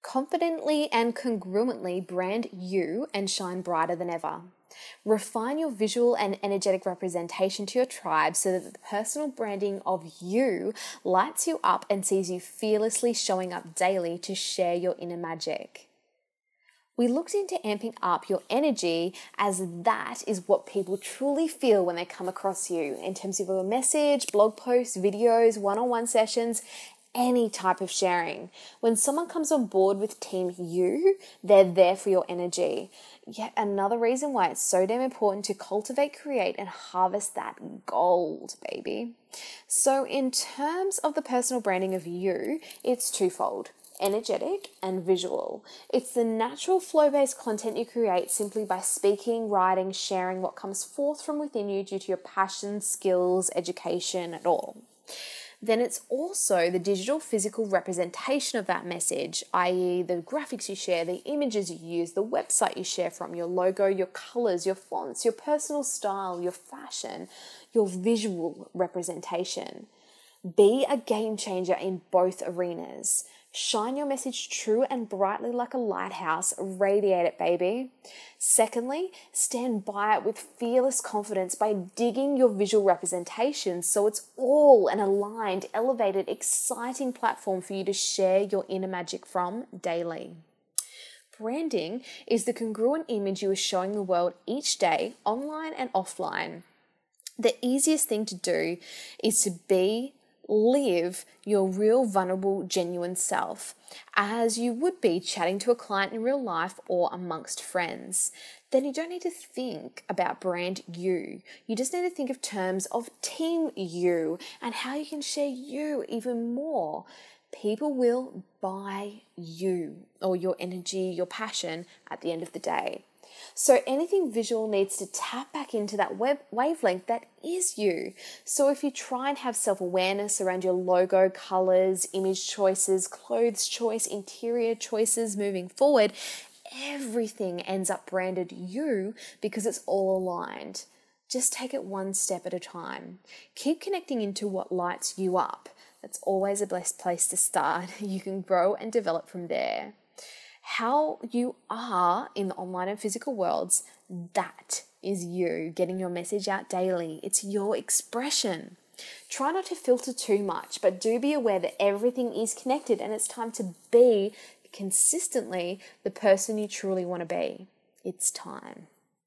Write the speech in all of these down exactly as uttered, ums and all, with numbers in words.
Confidently and congruently brand you and shine brighter than ever. Refine your visual and energetic representation to your tribe so that the personal branding of you lights you up and sees you fearlessly showing up daily to share your inner magic. We looked into amping up your energy, as that is what people truly feel when they come across you in terms of your message, blog posts, videos, one-on-one sessions, any type of sharing. When someone comes on board with Team You, they're there for your energy. Yet another reason why it's so damn important to cultivate, create, and harvest that gold, baby. So in terms of the personal branding of you, it's twofold: energetic and visual. It's the natural flow-based content you create simply by speaking, writing, sharing what comes forth from within you due to your passion, skills, education, and all. Then it's also the digital physical representation of that message, that is the graphics you share, the images you use, the website you share from, your logo, your colors, your fonts, your personal style, your fashion, your visual representation. Be a game changer in both arenas. Shine your message true and brightly like a lighthouse. Radiate it, baby. Secondly, stand by it with fearless confidence by digging your visual representation so it's all an aligned, elevated, exciting platform for you to share your inner magic from daily. Branding is the congruent image you are showing the world each day, online and offline. The easiest thing to do is to be live your real, vulnerable, genuine self as you would be chatting to a client in real life or amongst friends. Then you don't need to think about brand you. You just need to think of terms of team you and how you can share you even more. People will buy you or your energy, your passion at the end of the day. So anything visual needs to tap back into that web wavelength that is you. So if you try and have self-awareness around your logo, colors, image choices, clothes choice, interior choices moving forward, everything ends up branded you because it's all aligned. Just take it one step at a time. Keep connecting into what lights you up. That's always a blessed place to start. You can grow and develop from there. How you are in the online and physical worlds, that is you getting your message out daily. It's your expression. Try not to filter too much, but do be aware that everything is connected and it's time to be consistently the person you truly want to be. It's time.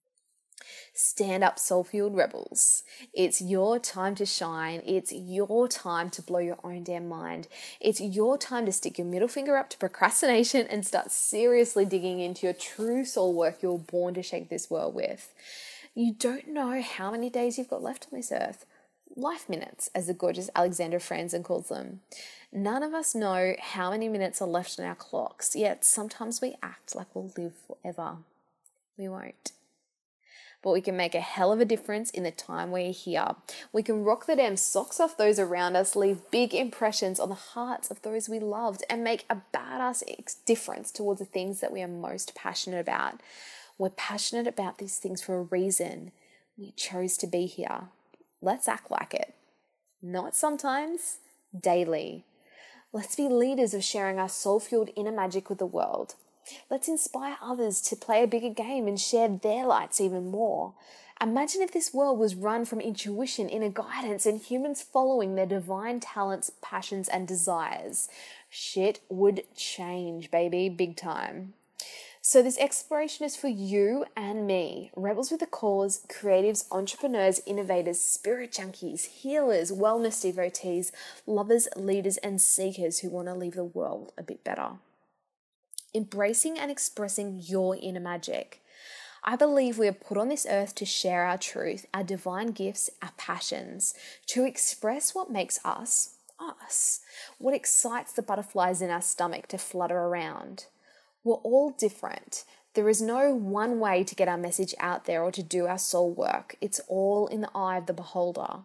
Stand up, soul-fueled rebels. It's your time to shine. It's your time to blow your own damn mind. It's your time to stick your middle finger up to procrastination and start seriously digging into your true soul work you're born to shake this world with. You don't know how many days you've got left on this earth. Life minutes, as the gorgeous Alexandra Franzen calls them. None of us know how many minutes are left on our clocks, yet sometimes we act like we'll live forever. We won't. But we can make a hell of a difference in the time we're here. We can rock the damn socks off those around us, leave big impressions on the hearts of those we loved, and make a badass difference towards the things that we are most passionate about. We're passionate about these things for a reason. We chose to be here. Let's act like it. Not sometimes, daily. Let's be leaders of sharing our soul-fueled inner magic with the world. Let's inspire others to play a bigger game and share their lights even more. Imagine if this world was run from intuition, inner guidance, and humans following their divine talents, passions, and desires. Shit would change, baby, big time. So this exploration is for you and me, rebels with a cause, creatives, entrepreneurs, innovators, spirit junkies, healers, wellness devotees, lovers, leaders, and seekers who want to leave the world a bit better. Embracing and expressing your inner magic. I believe we are put on this earth to share our truth, our divine gifts, our passions, to express what makes us, us, what excites the butterflies in our stomach to flutter around. We're all different. There is no one way to get our message out there or to do our soul work. It's all in the eye of the beholder.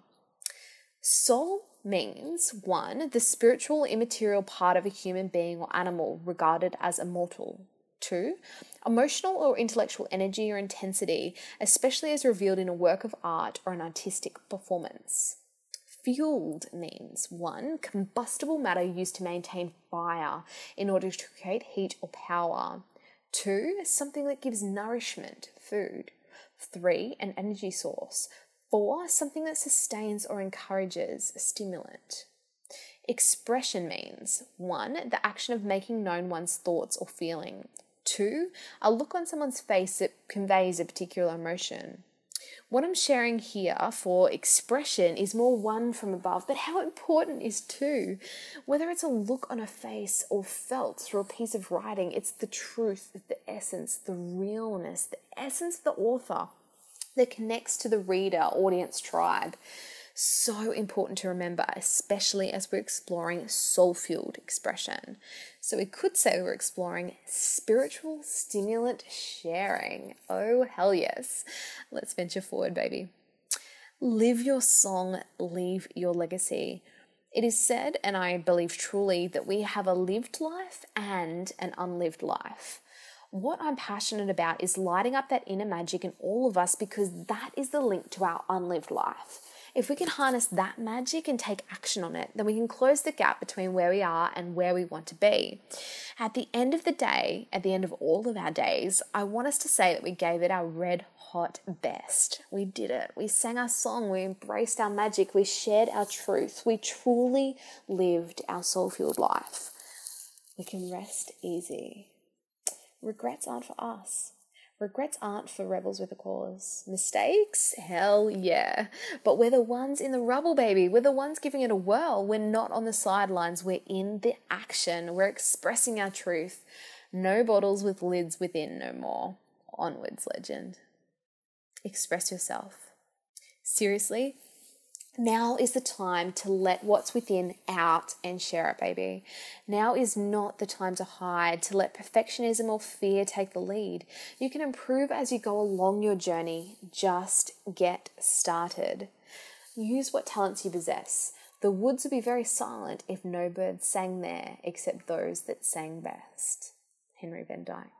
Soul means, one, the spiritual immaterial part of a human being or animal regarded as immortal. Two, emotional or intellectual energy or intensity, especially as revealed in a work of art or an artistic performance. Fueled means one, combustible matter used to maintain fire in order to create heat or power. Two, something that gives nourishment, food. Three, an energy source. Four, something that sustains or encourages, a stimulant. Expression means one, the action of making known one's thoughts or feeling. Two, a look on someone's face that conveys a particular emotion. What I'm sharing here for expression is more one from above, but how important is two? Whether it's a look on a face or felt through a piece of writing, it's the truth, the essence, the realness, the essence of the author that connects to the reader, audience, tribe. So important to remember, especially as we're exploring soul-fueled expression. So we could say we're exploring spiritual stimulant sharing. Oh, hell yes. Let's venture forward, baby. Live your song, leave your legacy. It is said, and I believe truly, that we have a lived life and an unlived life. What I'm passionate about is lighting up that inner magic in all of us, because that is the link to our unlived life. If we can harness that magic and take action on it, then we can close the gap between where we are and where we want to be. At the end of the day, at the end of all of our days, I want us to say that we gave it our red hot best. We did it. We sang our song. We embraced our magic. We shared our truth. We truly lived our soul-fueled life. We can rest easy. Regrets aren't for us. Regrets aren't for rebels with a cause. Mistakes? Hell yeah. But we're the ones in the rubble, baby. We're the ones giving it a whirl. We're not on the sidelines. We're in the action. We're expressing our truth. No bottles with lids within no more. Onwards, legend. Express yourself. Seriously, now is the time to let what's within out and share it, baby. Now is not the time to hide, to let perfectionism or fear take the lead. You can improve as you go along your journey. Just get started. Use what talents you possess. The woods would be very silent if no birds sang there except those that sang best. Henry Van Dyke.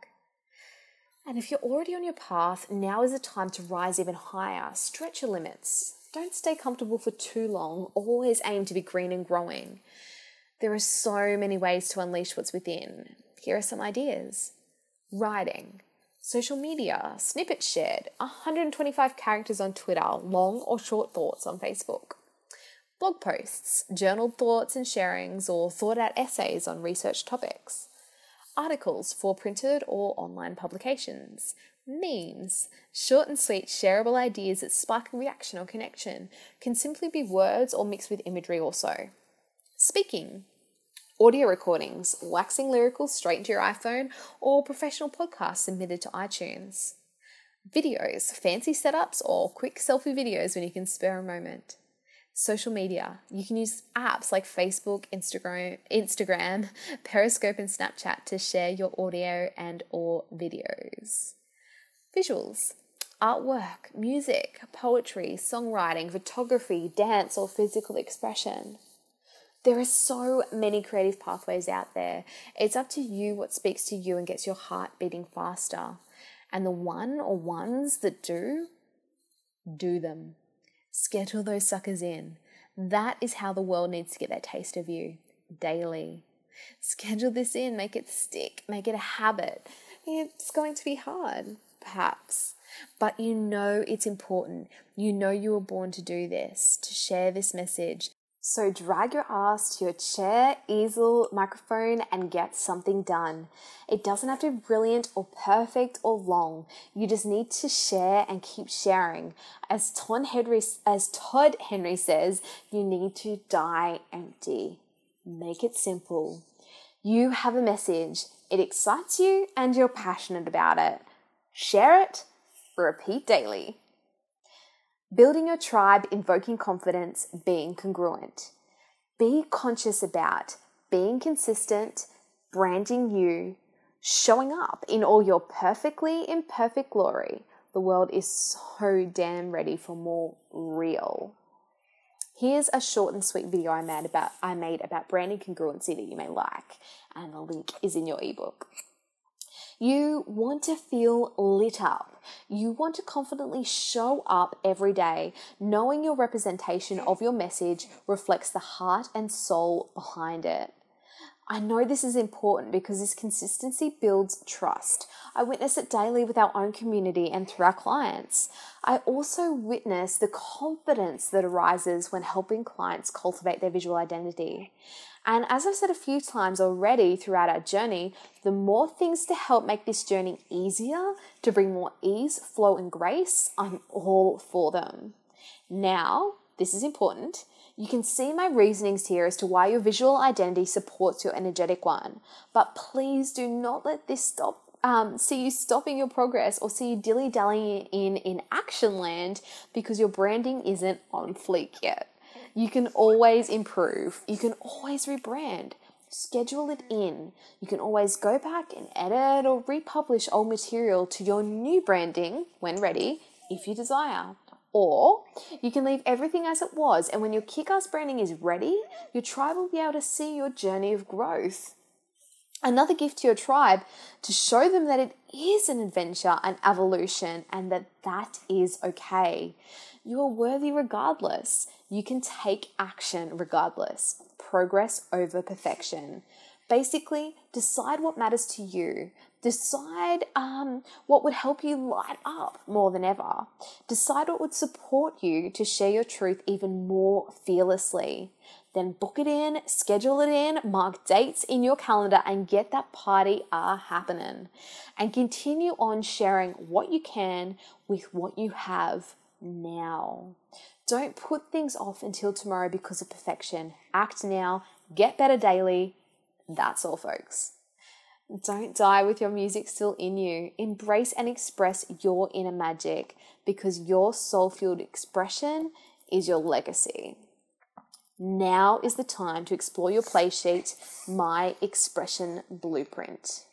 And if you're already on your path, now is the time to rise even higher. Stretch your limits. Don't stay comfortable for too long. Always aim to be green and growing. There are so many ways to unleash what's within. Here are some ideas. Writing, social media, snippets shared, one hundred twenty-five characters on Twitter, long or short thoughts on Facebook. Blog posts, journaled thoughts and sharings, or thought-out essays on research topics. Articles for printed or online publications. Memes, short and sweet shareable ideas that spark a reaction or connection, can simply be words or mixed with imagery also. Speaking, audio recordings, waxing lyrical straight into your iPhone, or professional podcasts submitted to iTunes. Videos, fancy setups, or quick selfie videos when you can spare a moment. Social media, you can use apps like Facebook, Instagram, Instagram, Periscope, and Snapchat to share your audio and or videos. Visuals, artwork, music, poetry, songwriting, photography, dance, or physical expression. There are so many creative pathways out there. It's up to you what speaks to you and gets your heart beating faster. And the one or ones that do, do them. Schedule those suckers in. That is how the world needs to get that taste of you, daily. Schedule this in, make it stick, make it a habit. It's going to be hard, perhaps, but you know it's important. You know you were born to do this, to share this message. So drag your ass to your chair, easel, microphone, and get something done. It doesn't have to be brilliant or perfect or long. You just need to share and keep sharing. As Todd Henry, as Todd Henry says, you need to die empty. Make it simple. You have a message. It excites you and you're passionate about it. Share it. Repeat daily. Building your tribe, invoking confidence, being congruent. Be conscious about being consistent, branding you, showing up in all your perfectly imperfect glory. The world is so damn ready for more real. Here's a short and sweet video I made about I made about branding congruency that you may like, and the link is in your ebook. You want to feel lit up. You want to confidently show up every day, knowing your representation of your message reflects the heart and soul behind it. I know this is important because this consistency builds trust. I witness it daily with our own community and through our clients. I also witness the confidence that arises when helping clients cultivate their visual identity. And as I've said a few times already throughout our journey, the more things to help make this journey easier, to bring more ease, flow, and grace, I'm all for them. Now, this is important. You can see my reasonings here as to why your visual identity supports your energetic one. But please do not let this stop um, see you stopping your progress or see you dilly-dallying in, in action land because your branding isn't on fleek yet. You can always improve. You can always rebrand. Schedule it in. You can always go back and edit or republish old material to your new branding when ready, if you desire. Or you can leave everything as it was, and when your kick-ass branding is ready, your tribe will be able to see your journey of growth. Another gift to your tribe, to show them that it is an adventure, an evolution, and that that is okay. You are worthy regardless. You can take action regardless. Progress over perfection. Basically, decide what matters to you. Decide um, what would help you light up more than ever. Decide what would support you to share your truth even more fearlessly. Then book it in, schedule it in, mark dates in your calendar, and get that party uh, happening. And continue on sharing what you can with what you have now. Don't put things off until tomorrow because of perfection. Act now, get better daily. That's all, folks. Don't die with your music still in you. Embrace and express your inner magic because your soul-fueled expression is your legacy. Now is the time to explore your play sheet, My Expression Blueprint.